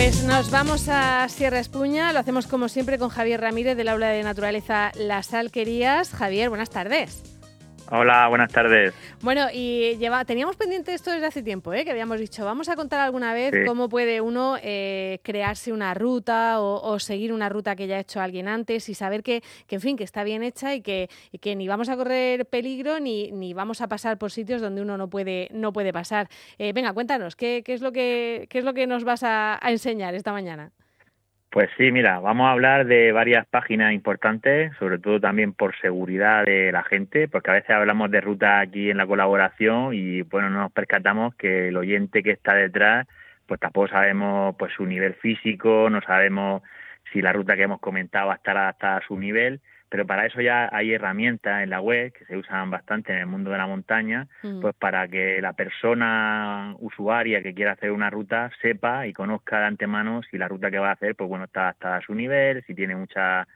Pues nos vamos a Sierra Espuña, lo hacemos como siempre con Javier Ramírez del Aula de Naturaleza Las Alquerías. Javier, buenas tardes. Hola, buenas tardes. Bueno, y teníamos pendiente esto desde hace tiempo, que habíamos dicho, vamos a contar alguna vez cómo puede uno crearse una ruta o seguir una ruta que ya ha hecho alguien antes y saber que en fin, que está bien hecha y que ni vamos a correr peligro ni vamos a pasar por sitios donde uno no puede pasar. Venga, cuéntanos, ¿qué es lo que nos vas a enseñar esta mañana? Pues sí, mira, vamos a hablar de varias páginas importantes, sobre todo también por seguridad de la gente, porque a veces hablamos de ruta aquí en la colaboración y bueno, nos percatamos que el oyente que está detrás, pues tampoco sabemos pues su nivel físico, no sabemos si la ruta que hemos comentado va a estar adaptada a su nivel, pero para eso ya hay herramientas en la web que se usan bastante en el mundo de la montaña, pues para que la persona usuaria que quiera hacer una ruta sepa y conozca de antemano si la ruta que va a hacer, pues bueno, está adaptada a su nivel, si tiene mucha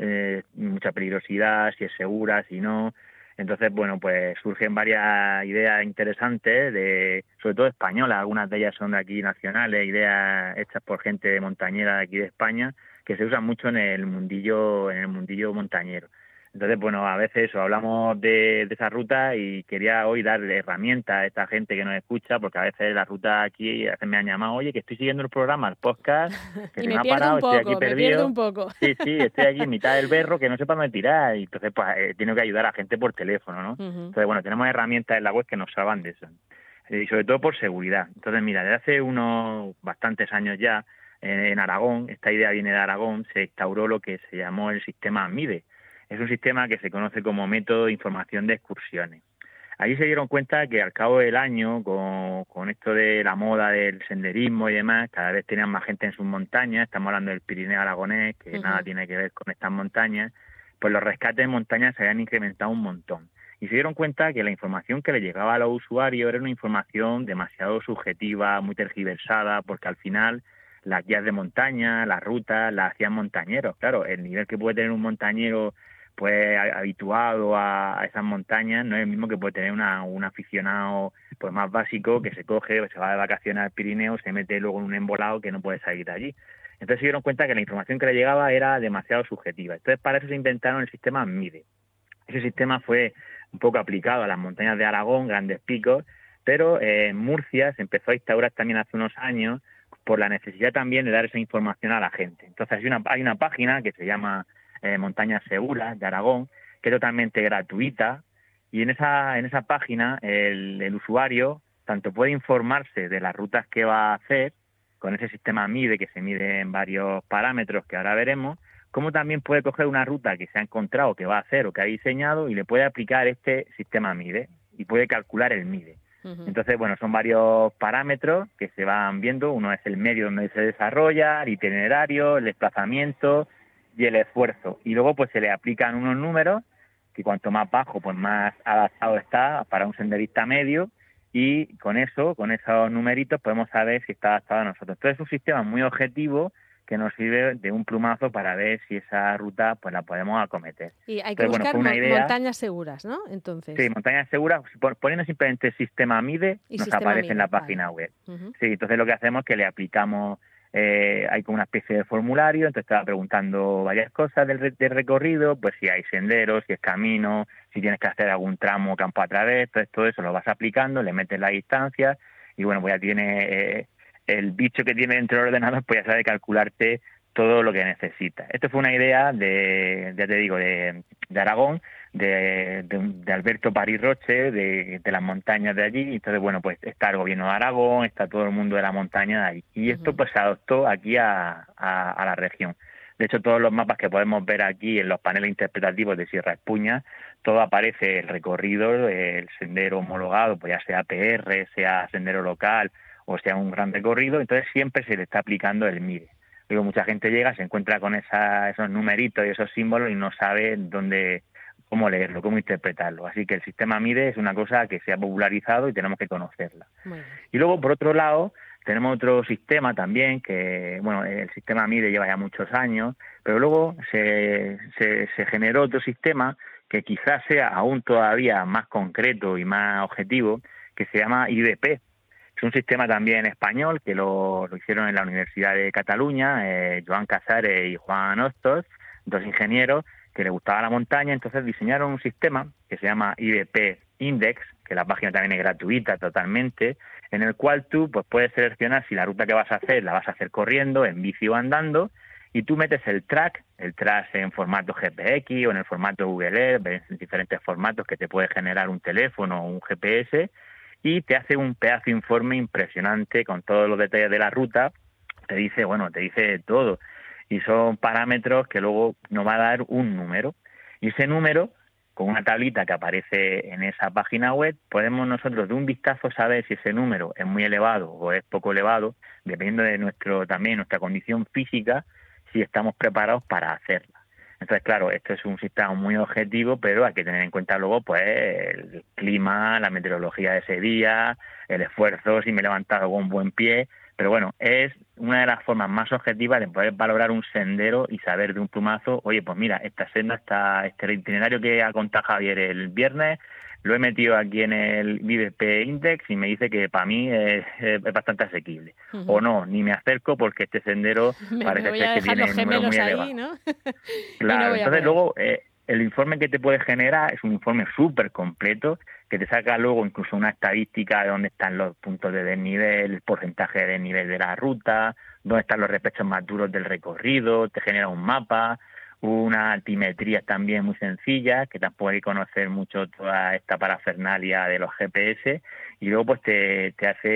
peligrosidad, si es segura, si no. Entonces, bueno, pues surgen varias ideas interesantes, sobre todo españolas, algunas de ellas son de aquí nacionales, ideas hechas por gente montañera de aquí de España, que se usan mucho en el mundillo montañero. Entonces, bueno, a veces hablamos de esa ruta y quería hoy dar herramientas a esta gente que nos escucha, porque a veces la ruta aquí me han llamado, oye, que estoy siguiendo el programa, el podcast, que se me ha parado, estoy aquí perdido. Me pierdo un poco. Sí, estoy aquí en mitad del berro que no sé para dónde tirar y entonces pues tengo que ayudar a gente por teléfono, ¿no? Entonces, bueno, tenemos herramientas en la web que nos salvan de eso. Y sobre todo por seguridad. Entonces, mira, desde hace unos bastantes años ya, en Aragón, esta idea viene de Aragón, se instauró lo que se llamó el sistema MIDE. Es un sistema que se conoce como método de información de excursiones. Allí se dieron cuenta que al cabo del año, con esto de la moda del senderismo y demás, cada vez tenían más gente en sus montañas, estamos hablando del Pirineo aragonés, que nada tiene que ver con estas montañas, pues los rescates en montañas se habían incrementado un montón. Y se dieron cuenta que la información que le llegaba a los usuarios era una información demasiado subjetiva, muy tergiversada, porque al final las guías de montaña, las rutas, las hacían montañeros. Claro, el nivel que puede tener un montañero pues habituado a esas montañas no es el mismo que puede tener un aficionado pues más básico que se coge, se va de vacaciones al Pirineo, se mete luego en un embolado que no puede salir de allí. Entonces se dieron cuenta que la información que le llegaba era demasiado subjetiva. Entonces para eso se inventaron el sistema MIDE. Ese sistema fue un poco aplicado a las montañas de Aragón, grandes picos, pero en Murcia se empezó a instaurar también hace unos años por la necesidad también de dar esa información a la gente. Entonces hay una página que se llama Montañas Seguras de Aragón, que es totalmente gratuita, y en esa página el usuario tanto puede informarse de las rutas que va a hacer con ese sistema MIDE, que se mide en varios parámetros que ahora veremos, como también puede coger una ruta que se ha encontrado, que va a hacer o que ha diseñado y le puede aplicar este sistema MIDE y puede calcular el MIDE. Entonces, bueno, son varios parámetros que se van viendo. Uno es el medio donde se desarrolla, el itinerario, el desplazamiento y el esfuerzo. Y luego pues se le aplican unos números que cuanto más bajo, pues más adaptado está para un senderista medio, y con esos numeritos podemos saber si está adaptado a nosotros. Entonces es un sistema muy objetivo que nos sirve de un plumazo para ver si esa ruta pues la podemos acometer. Y hay que buscar montañas seguras, ¿no? Entonces. Sí, montañas seguras, poniendo simplemente sistema MIDE, nos aparece en la página web. Sí, entonces lo que hacemos es que le aplicamos, hay como una especie de formulario, entonces te va preguntando varias cosas del recorrido, pues si hay senderos, si es camino, si tienes que hacer algún tramo campo a través, entonces todo eso lo vas aplicando, le metes la distancia y bueno, pues ya tiene el bicho que tiene dentro del ordenador, pues ya sabe calcularte todo lo que necesita. Esto fue una idea de Aragón, de Alberto París Roche, de las montañas de allí. Entonces, bueno, pues está el gobierno de Aragón, está todo el mundo de la montaña de ahí. Y esto pues se adoptó aquí a la región. De hecho, todos los mapas que podemos ver aquí en los paneles interpretativos de Sierra Espuña, todo aparece el recorrido, el sendero homologado, pues ya sea PR, sea sendero local o sea un gran recorrido, entonces siempre se le está aplicando el MIDE. Luego mucha gente llega, se encuentra con esos numeritos y esos símbolos y no sabe cómo leerlo, cómo interpretarlo. Así que el sistema MIDE es una cosa que se ha popularizado y tenemos que conocerla. Y luego, por otro lado, tenemos otro sistema también que, bueno, el sistema MIDE lleva ya muchos años, pero luego se generó otro sistema que quizás sea aún todavía más concreto y más objetivo, que se llama IDP. Es un sistema también español que lo hicieron en la Universidad de Cataluña, Joan Casares y Juan Hostos, dos ingenieros que les gustaba la montaña, entonces diseñaron un sistema que se llama IDP Index, que la página también es gratuita totalmente, en el cual tú pues puedes seleccionar si la ruta que vas a hacer la vas a hacer corriendo, en bici o andando, y tú metes el track en formato GPX o en el formato Google Earth, en diferentes formatos que te puede generar un teléfono o un GPS, y te hace un pedazo de informe impresionante con todos los detalles de la ruta, te dice todo, y son parámetros que luego nos va a dar un número, y ese número, con una tablita que aparece en esa página web, podemos nosotros de un vistazo saber si ese número es muy elevado o es poco elevado, dependiendo de nuestra condición física, si estamos preparados para hacerla. Entonces, claro, esto es un sistema muy objetivo, pero hay que tener en cuenta luego pues el clima, la meteorología de ese día, el esfuerzo, si me he levantado con un buen pie. Pero bueno, es una de las formas más objetivas de poder valorar un sendero y saber de un plumazo, oye, pues mira, esta senda este itinerario que ha contado Javier el viernes, lo he metido aquí en el IDP Index y me dice que para mí es bastante asequible. O no, ni me acerco porque este sendero parece ser que tiene números muy elevados. ¿No? Claro, entonces luego el informe que te puede generar es un informe súper completo que te saca luego incluso una estadística de dónde están los puntos de desnivel, el porcentaje de desnivel de la ruta, dónde están los respechos más duros del recorrido, te genera un mapa, una altimetría también muy sencilla, que tampoco hay que conocer mucho toda esta parafernalia de los GPS, y luego pues te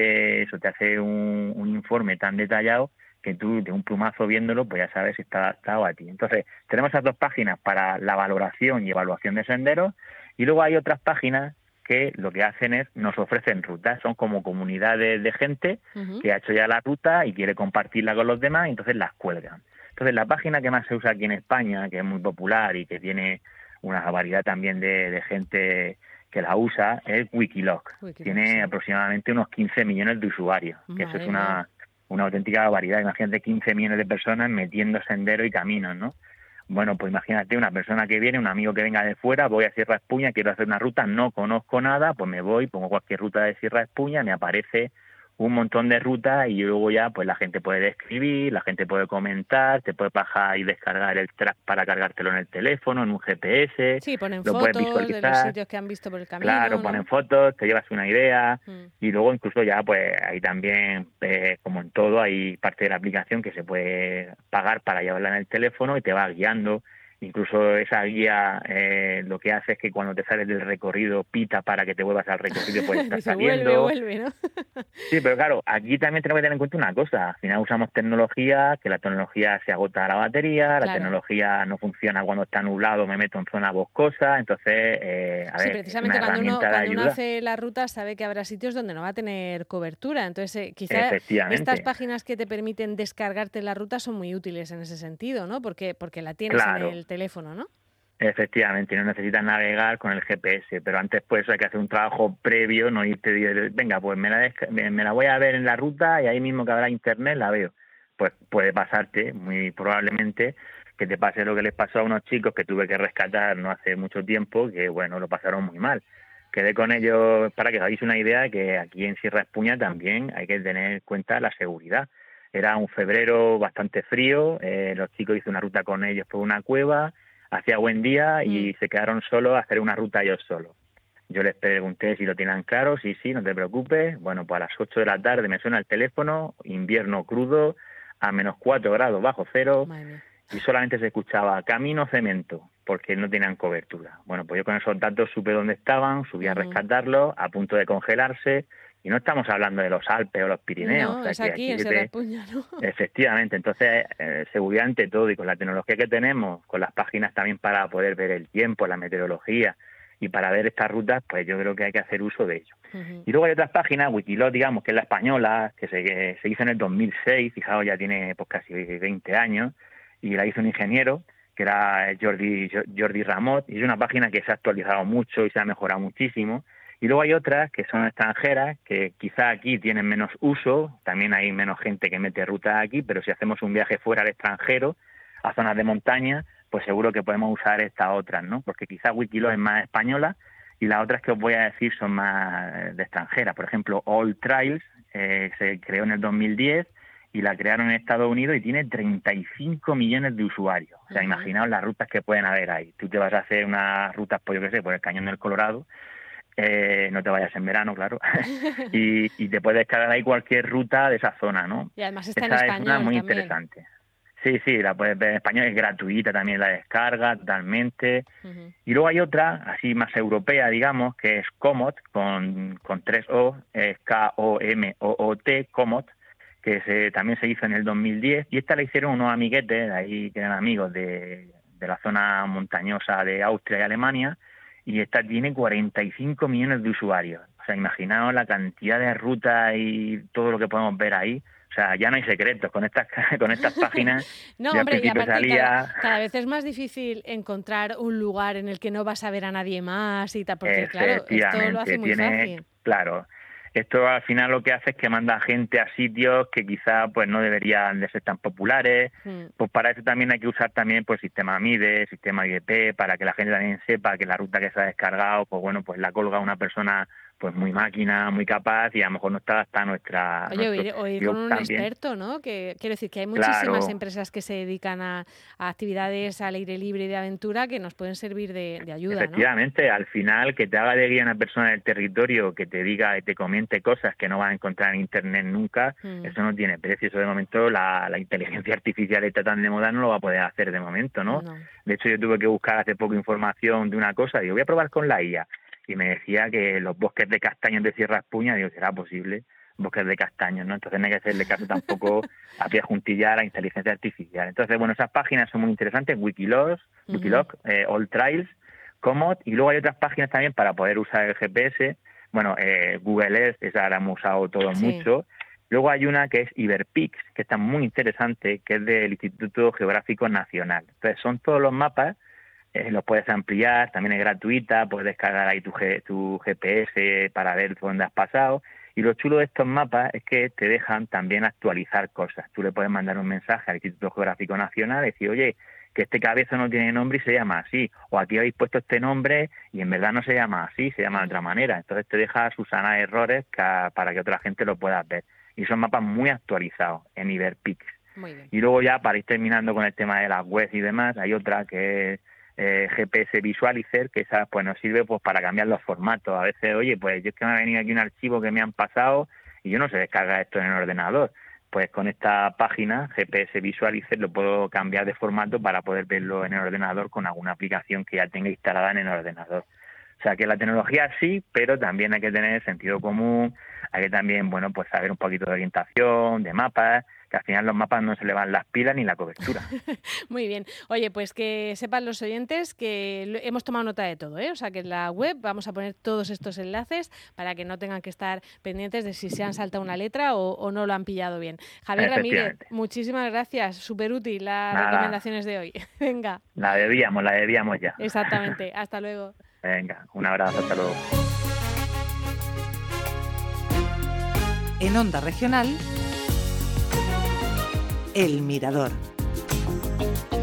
hace un informe tan detallado que tú de un plumazo viéndolo pues ya sabes si está adaptado a ti. Entonces tenemos esas dos páginas para la valoración y evaluación de senderos, y luego hay otras páginas que lo que hacen es nos ofrecen rutas, son como comunidades de gente que ha hecho ya la ruta y quiere compartirla con los demás, y entonces las cuelgan. Entonces la página que más se usa aquí en España, que es muy popular y que tiene una variedad también de gente que la usa, es Wikiloc. Tiene aproximadamente unos 15 millones de usuarios, que eso es una auténtica variedad. Imagínate 15 millones de personas metiendo senderos y caminos, ¿no? Bueno, pues imagínate una persona que viene, un amigo que venga de fuera, voy a Sierra Espuña, quiero hacer una ruta, no conozco nada, pues me voy, pongo cualquier ruta de Sierra Espuña, me aparece un montón de rutas y luego ya pues la gente puede describir, la gente puede comentar, te puedes bajar y descargar el track para cargártelo en el teléfono, en un GPS. Sí, ponen lo fotos puedes visualizar de los sitios que han visto por el camino. Claro, ¿no? ponen fotos, te llevas una idea y luego incluso ya pues ahí también, como en todo, hay parte de la aplicación que se puede pagar para llevarla en el teléfono y te va guiando. Incluso esa guía lo que hace es que cuando te sales del recorrido pita para que te vuelvas al recorrido, pues estás saliendo. Vuelve, ¿no? Sí, pero claro, aquí también tenemos que tener en cuenta una cosa. Al final usamos tecnología, que la tecnología se agota la batería, la tecnología no funciona cuando está nublado, me meto en zona boscosa, entonces, precisamente cuando uno hace la ruta sabe que habrá sitios donde no va a tener cobertura. Entonces, quizá estas páginas que te permiten descargarte la ruta son muy útiles en ese sentido, ¿no? Porque la tienes en el teléfono, ¿no? Efectivamente, no necesitas navegar con el GPS, pero antes pues hay que hacer un trabajo previo, no irte y venga, pues me la voy a ver en la ruta y ahí mismo que habrá internet la veo. Pues puede pasarte, muy probablemente, que te pase lo que les pasó a unos chicos que tuve que rescatar no hace mucho tiempo, que bueno, lo pasaron muy mal. Quedé con ellos para que os hagáis una idea de que aquí en Sierra Espuña también hay que tener en cuenta la seguridad. Era un febrero bastante frío, los chicos hice una ruta con ellos por una cueva, hacía buen día y se quedaron solos a hacer una ruta ellos solos. Yo les pregunté si lo tenían claro, sí, no te preocupes. Bueno, pues a las 8 de la tarde me suena el teléfono, invierno crudo, a menos 4 grados bajo cero, y solamente se escuchaba camino cemento, porque no tenían cobertura. Bueno, pues yo con esos datos supe dónde estaban, subí a rescatarlos, a punto de congelarse, y no estamos hablando de los Alpes o los Pirineos. No, o sea, es aquí en Sierra Espuña, ¿no? Efectivamente, entonces seguridad ante todo, y con la tecnología que tenemos, con las páginas también para poder ver el tiempo, la meteorología, y para ver estas rutas, pues yo creo que hay que hacer uso de ello. Y luego hay otras páginas, Wikiloc, digamos, que es la española, que se hizo en el 2006, fijaos, ya tiene pues casi 20 años, y la hizo un ingeniero, que era Jordi Ramot, y es una página que se ha actualizado mucho y se ha mejorado muchísimo. Y luego hay otras que son extranjeras, que quizá aquí tienen menos uso, también hay menos gente que mete rutas aquí, pero si hacemos un viaje fuera al extranjero, a zonas de montaña, pues seguro que podemos usar estas otras, ¿no? Porque quizá Wikiloc es más española y las otras que os voy a decir son más de extranjera. Por ejemplo, All Trails, se creó en el 2010 y la crearon en Estados Unidos y tiene 35 millones de usuarios. O sea, imaginaos las rutas que pueden haber ahí. Tú te vas a hacer unas rutas, por yo qué sé, por el Cañón del Colorado, no te vayas en verano, claro, y te puedes descargar ahí cualquier ruta de esa zona, ¿no? Y además está en español. español Es una muy también. interesante. Sí, la puedes ver en español, es gratuita también la descarga, totalmente. Y luego hay otra, así más europea, digamos, que es Komoot, con 3 O, es K-O-M-O-O-T, Komoot, que también se hizo en el 2010, y esta la hicieron unos amiguetes, ahí que eran amigos de la zona montañosa de Austria y Alemania, y esta tiene 45 millones de usuarios. O sea, imaginaos la cantidad de rutas y todo lo que podemos ver ahí. O sea, ya no hay secretos con estas páginas. No, hombre, y aparte cada vez es más difícil encontrar un lugar en el que no vas a ver a nadie más y tal, porque claro, esto lo hace muy fácil. Claro, esto al final lo que hace es que manda a gente a sitios que quizá pues no deberían de ser tan populares. Pues para eso también hay que usar también pues sistema MIDE, sistema IDP, para que la gente también sepa que la ruta que se ha descargado, pues bueno, pues la colga una persona pues muy máquina, muy capaz, y a lo mejor no está hasta nuestra... Oye, o ir con un experto, ¿no? Que quiero decir que hay muchísimas empresas que se dedican a actividades al aire libre y de aventura que nos pueden servir de ayuda, Efectivamente, ¿no? Al final que te haga de guía una persona del territorio, que te diga y te comente cosas que no vas a encontrar en internet nunca, eso no tiene precio. Eso de momento la inteligencia artificial está tan de moda, no lo va a poder hacer de momento, ¿no? De hecho, yo tuve que buscar hace poco información de una cosa, digo, voy a probar con la IA. Y me decía que los bosques de castaños de Sierra Espuña, digo, ¿será posible? Bosques de castaños, ¿no? Entonces no hay que hacerle caso tampoco a pie juntilla a la inteligencia artificial. Entonces, bueno, esas páginas son muy interesantes, Wikiloc, All Trails, Komoot, y luego hay otras páginas también para poder usar el GPS. Bueno, Google Earth, esa la hemos usado todos mucho. Luego hay una que es Iberpix, que está muy interesante, que es del Instituto Geográfico Nacional. Entonces son todos los mapas, los puedes ampliar, también es gratuita, puedes descargar ahí tu GPS para ver dónde has pasado. Y lo chulo de estos mapas es que te dejan también actualizar cosas. Tú le puedes mandar un mensaje al Instituto Geográfico Nacional y decir, oye, que este cabezo no tiene nombre y se llama así, o aquí habéis puesto este nombre y en verdad no se llama así, se llama de otra manera. Entonces te deja subsanar errores para que otra gente lo pueda ver. Y son mapas muy actualizados en Iberpix. Muy bien. Y luego ya, para ir terminando con el tema de las webs y demás, hay otra que es GPS Visualizer, que esa pues nos sirve pues para cambiar los formatos. A veces, oye, pues yo es que me ha venido aquí un archivo que me han pasado y yo no sé descargar esto en el ordenador. Pues con esta página, GPS Visualizer, lo puedo cambiar de formato para poder verlo en el ordenador con alguna aplicación que ya tenga instalada en el ordenador. O sea que la tecnología sí, pero también hay que tener sentido común, hay que también, bueno, pues saber un poquito de orientación, de mapas, que al final los mapas no se le van las pilas ni la cobertura. Muy bien. Oye, pues que sepan los oyentes que hemos tomado nota de todo, ¿eh? O sea que en la web vamos a poner todos estos enlaces para que no tengan que estar pendientes de si se han saltado una letra o no lo han pillado bien. Javier Ramírez, muchísimas gracias. Súper útil las recomendaciones de hoy. Venga. La debíamos ya. Exactamente. Hasta luego. Venga, un abrazo, hasta luego. En Onda Regional, El Mirador.